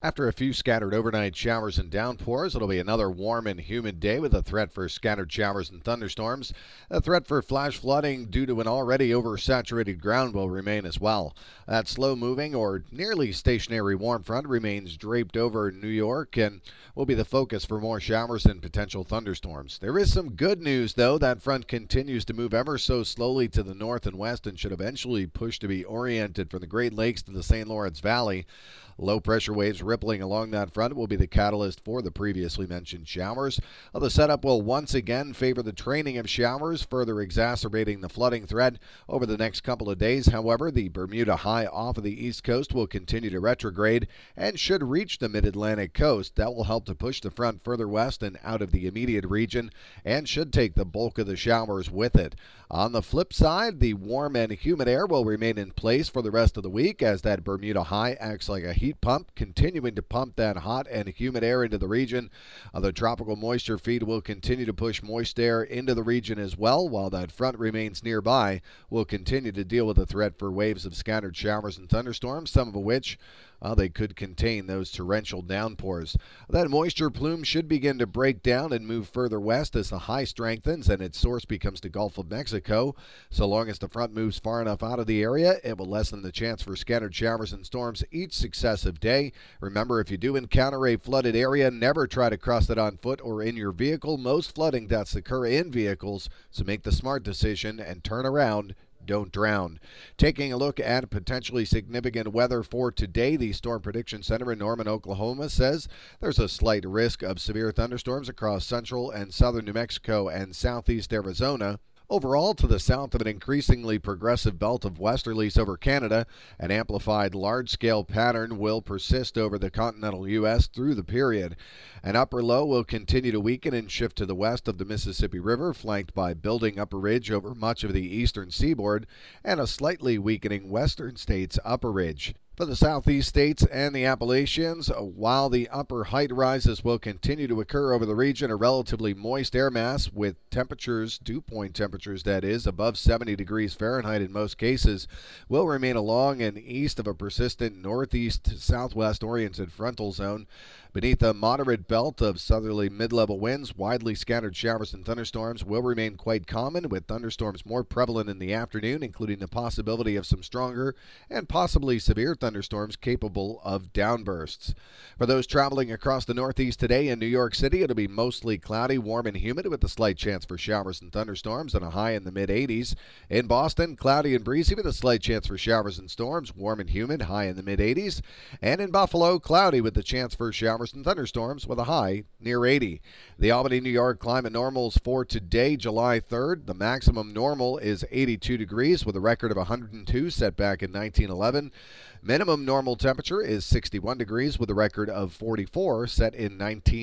After a few scattered overnight showers and downpours, it'll be another warm and humid day with a threat for scattered showers and thunderstorms. A threat for flash flooding due to an already oversaturated ground will remain as well. That slow-moving or nearly stationary warm front remains draped over New York and will be the focus for more showers and potential thunderstorms. There is some good news, though. That front continues to move ever so slowly to the north and west and should eventually push to be oriented from the Great Lakes to the St. Lawrence Valley. Low pressure waves rippling along that front will be the catalyst for the previously mentioned showers. The setup will once again favor the training of showers, further exacerbating the flooding threat over the next couple of days. However, the Bermuda high off of the east coast will continue to retrograde and should reach the mid-Atlantic coast. That will help to push the front further west and out of the immediate region and should take the bulk of the showers with it. On the flip side, the warm and humid air will remain in place for the rest of the week as that Bermuda high acts like a heat pump, continuing to pump that hot and humid air into the region. The tropical moisture feed will continue to push moist air into the region as well, while that front remains nearby. We'll continue to deal with the threat for waves of scattered showers and thunderstorms, some of which they could contain those torrential downpours. That moisture plume should begin to break down and move further west as the high strengthens and its source becomes the Gulf of Mexico. So long as the front moves far enough out of the area, it will lessen the chance for scattered showers and storms each successive day. Remember, if you do encounter a flooded area, never try to cross it on foot or in your vehicle. Most flooding deaths occur in vehicles, so make the smart decision and turn around. Don't drown. Taking a look at potentially significant weather for today, the Storm Prediction Center in Norman, Oklahoma says there's a slight risk of severe thunderstorms across central and southern New Mexico and southeast Arizona. Overall, to the south of an increasingly progressive belt of westerlies over Canada, an amplified large-scale pattern will persist over the continental U.S. through the period. An upper low will continue to weaken and shift to the west of the Mississippi River, flanked by building upper ridge over much of the eastern seaboard, and a slightly weakening western states upper ridge. For the southeast states and the Appalachians, while the upper height rises will continue to occur over the region, a relatively moist air mass with temperatures, dew point temperatures that is, above 70 degrees Fahrenheit in most cases, will remain along and east of a persistent northeast-southwest oriented frontal zone. Beneath a moderate belt of southerly mid-level winds, widely scattered showers and thunderstorms will remain quite common, with thunderstorms more prevalent in the afternoon, including the possibility of some stronger and possibly severe thunderstorms capable of downbursts. For those traveling across the Northeast today in New York City, it'll be mostly cloudy, warm, and humid with a slight chance for showers and thunderstorms and a high in the mid-80s. In Boston, cloudy and breezy with a slight chance for showers and storms, warm and humid, high in the mid-80s. And in Buffalo, cloudy with a chance for showers and thunderstorms with a high near 80. The Albany, New York climate normals for today, July 3rd. The maximum normal is 82 degrees with a record of 102 set back in 1911. Minimum normal temperature is 61 degrees with a record of 44 set in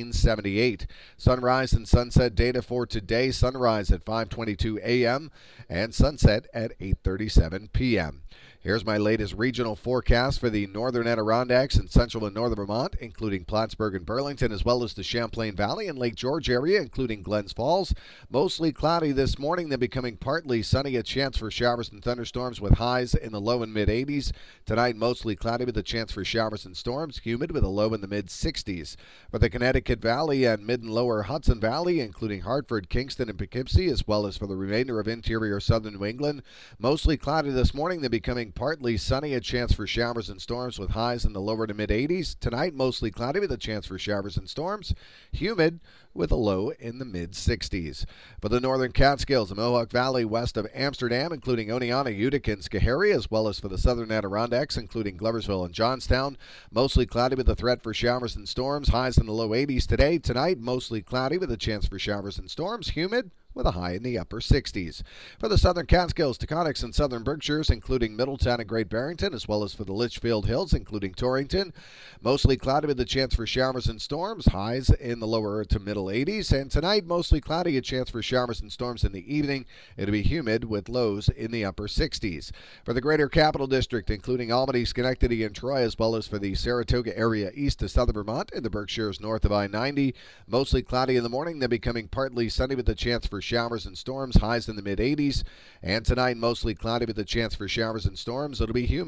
1978. Sunrise and sunset data for today: sunrise at 5:22 a.m. and sunset at 8:37 p.m. Here's my latest regional forecast for the northern Adirondacks and central and northern Vermont, including Plattsburgh and Burlington, as well as the Champlain Valley and Lake George area, including Glens Falls. Mostly cloudy this morning, then becoming partly sunny. A chance for showers and thunderstorms with highs in the low and mid-80s. Tonight, mostly cloudy with a chance for showers and storms, humid with a low in the mid-60s. For the Connecticut Valley and mid and lower Hudson Valley, including Hartford, Kingston, and Poughkeepsie, as well as for the remainder of interior southern New England, mostly cloudy this morning, then becoming partly sunny. A chance for showers and storms with highs in the lower to mid-80s. Tonight, mostly cloudy with a chance for showers and storms, humid with a low in the mid-60s. For the northern Catskills, the Mohawk Valley west of Amsterdam, including Oneonta, Utica, and Schoharie, as well as for the southern Adirondacks, including Gloversville and Johnstown, mostly cloudy with a threat for showers and storms, highs in the low 80s today. Tonight, mostly cloudy with a chance for showers and storms, humid with a high in the upper 60s. For the southern Catskills, Taconics, and southern Berkshires, including Middletown and Great Barrington, as well as for the Litchfield Hills, including Torrington, mostly cloudy with a chance for showers and storms, highs in the lower to middle 80s. And tonight, mostly cloudy, a chance for showers and storms in the evening. It'll be humid with lows in the upper 60s. For the greater Capital District, including Albany, Schenectady, and Troy, as well as for the Saratoga area east to southern Vermont and the Berkshires north of I-90, mostly cloudy in the morning, then becoming partly sunny with a chance for showers and storms, highs in the mid-80s. And tonight, mostly cloudy with a chance for showers and storms. It'll be humid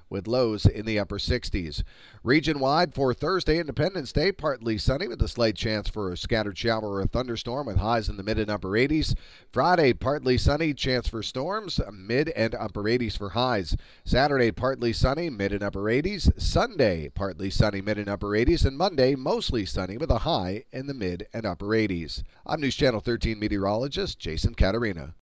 with lows in the upper 60s. Region-wide for Thursday, Independence Day, partly sunny with a slight chance for a scattered shower or a thunderstorm with highs in the mid and upper 80s. Friday, partly sunny, chance for storms, mid and upper 80s for highs. Saturday, partly sunny, mid and upper 80s. Sunday, partly sunny, mid and upper 80s. And Monday, mostly sunny with a high in the mid and upper 80s. I'm News Channel 13 meteorologist Jason Caterina.